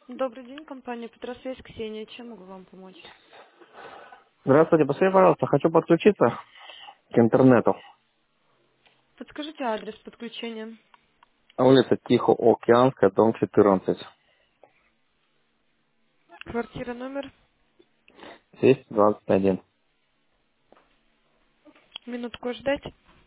Добрый день, компания Петросвязь, Ксения. Чем могу вам помочь? Здравствуйте, посмотрите, пожалуйста, хочу подключиться к интернету. Подскажите адрес подключения. Улица Тихоокеанская, дом 14, Квартира, номер. 221. Минутку ждать.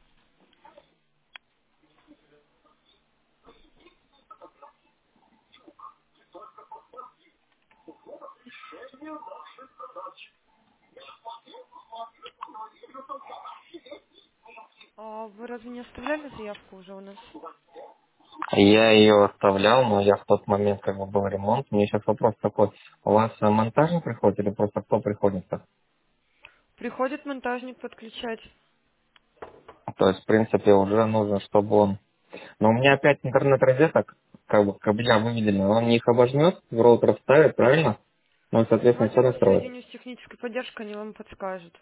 А вы разве не оставляли заявку уже у нас? Я ее оставлял, но я в тот момент, как бы, был ремонт. Мне сейчас вопрос такой. У вас монтажник приходит или просто кто приходит-то? Приходит монтажник подключать. То есть, в принципе, уже нужно, чтобы он... Но у меня опять интернет-розеток, как бы, кабеля выведены, он их обожмет, в роутер вставит, правильно? Ну, соответственно, все Давайте вас настроит. соединю с технической поддержкой, они вам подскажут.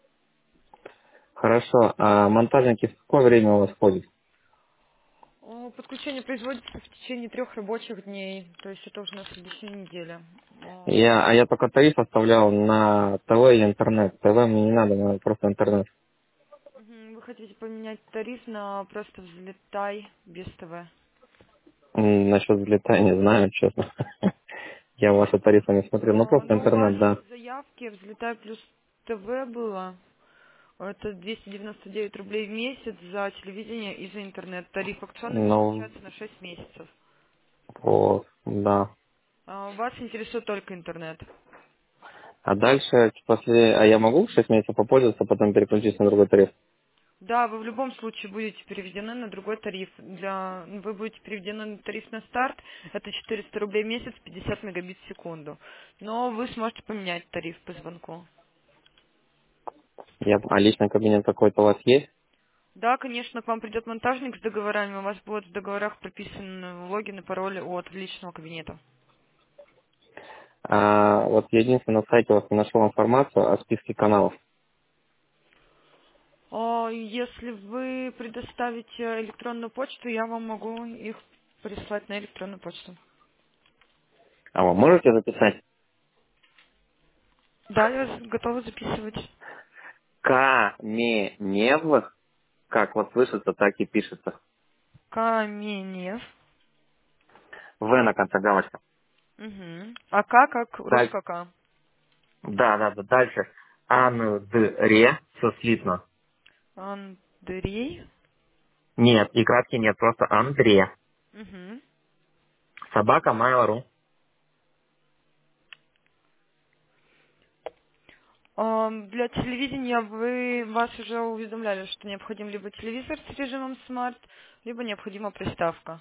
Хорошо, а монтажники в какое время у вас ходят? Подключение производится в течение 3 рабочих дней, то есть это уже на следующей неделе. Я только тариф оставлял на ТВ и интернет. ТВ мне не надо, надо просто интернет. Вы хотите поменять тариф на просто взлетай без ТВ? Насчет взлета не знаю, честно. Я ваши тарифы не смотрю. Ну, просто Но у интернет, да. вашей заявки взлетай плюс ТВ было. Это 299 рублей в месяц за телевидение и за интернет. Тариф акционный Ну, назначается на 6 месяцев. вот, да. Вас интересует только интернет. А дальше, а я могу 6 месяцев попользоваться, потом переключиться на другой тариф? Да, вы в любом случае будете переведены на другой тариф. Вы будете переведены на тариф на старт. Это 400 рублей в месяц, 50 мегабит в секунду. Но вы сможете поменять тариф по звонку. А личный кабинет какой-то у вас есть? Да, конечно, к вам придет монтажник с договорами. У вас будут в договорах прописаны логин и пароли от личного кабинета. Вот я единственное на сайте у вас не нашел информацию о списке каналов. Если вы предоставите электронную почту, я вам могу их прислать на электронную почту. А вы можете записать? Да, я готова записывать. Каменев, как вот слышится, так и пишется. Каменев. В на конце галочка. Угу. А К как Дальше. русская К. Да. Дальше. Андре. Все слитно. Андрей. Нет, и кратки нет, просто Андре. Угу. Собака Mail.ru. Для телевидения вас уже уведомляли, что необходим либо телевизор с режимом смарт, либо необходима приставка.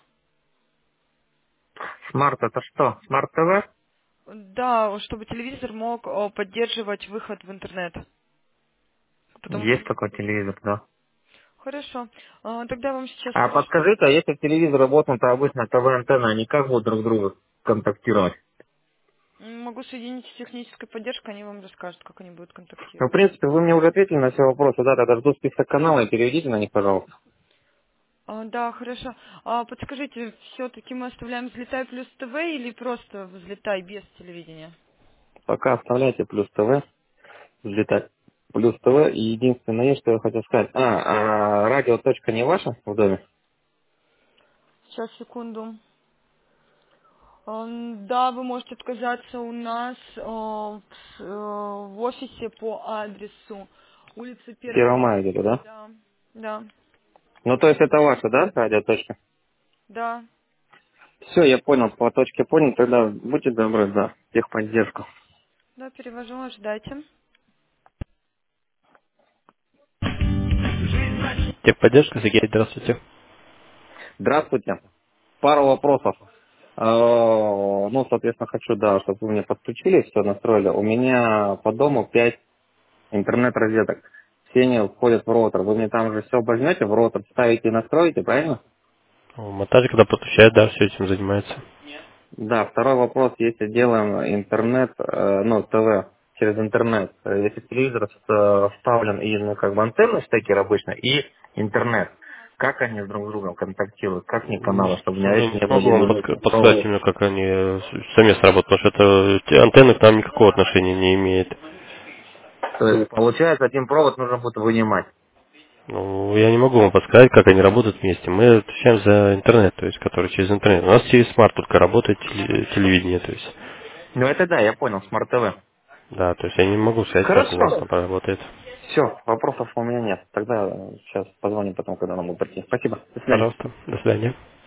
Смарт это что? Смарт ТВ? Да, чтобы телевизор мог поддерживать выход в интернет. Потому что... Есть такой телевизор, да. Хорошо. Тогда вам сейчас А подскажите, а если телевизор работает, то обычно ТВ-антенна, они как будут друг с другом контактировать? могу соединить с технической поддержкой, они вам расскажут, как они будут Ну, в контактировать. принципе, вы мне уже ответили на все вопросы, да, тогда жду список канала и переведите на них, пожалуйста. Да, хорошо. Подскажите, все-таки мы оставляем «Взлетай плюс ТВ» или просто «Взлетай» без телевидения? Пока оставляйте плюс ТВ, взлетать. Плюс ТВ, и единственное, что я хотел сказать. Радио точка не ваша в доме? Сейчас, секунду. Да, вы можете отказаться у нас в офисе по адресу улица Первого 1 мая. мая где-то, да? Да, да, Ну, то есть это ваша, да, радиоточка? да. Все, я понял, по точке понял, тогда будьте добры, да, техподдержку. Да, перевожу, ожидайте. Техподдержка, Сергей, здравствуйте. Здравствуйте. Пару вопросов. Ну, соответственно, хочу, да, чтобы вы мне подключили, все настроили. У меня по дому 5 интернет-розеток. Все они входят в роутер. Вы мне там же все возьмете, в роутер ставите и настроите, правильно? Монтажик, когда подключает, да, все этим занимается. Да, второй вопрос, если делаем интернет, ну, ТВ через интернет, если телевизор вставлен и, ну, как бы антенна штекер обычно, и интернет. как они друг с другом контактируют, как не каналы, чтобы у меня Не не было смогу вам подсказать проводов. именно, как они совместно работают, потому что это антенны к нам никакого отношения не имеет. То есть, получается, один провод нужно будет вынимать. Ну, я не могу вам подсказать, как они работают вместе. Мы отвечаем за интернет, то есть, который через интернет. У нас через смарт только работает телевидение, то есть. Ну это да, я понял, Смарт ТВ. Да, то есть я не могу сказать, как у вас Хорошо. там работает. Все, вопросов у меня нет. Тогда сейчас позвоним потом, когда нам будет прийти. Спасибо. До свидания. Пожалуйста, до свидания.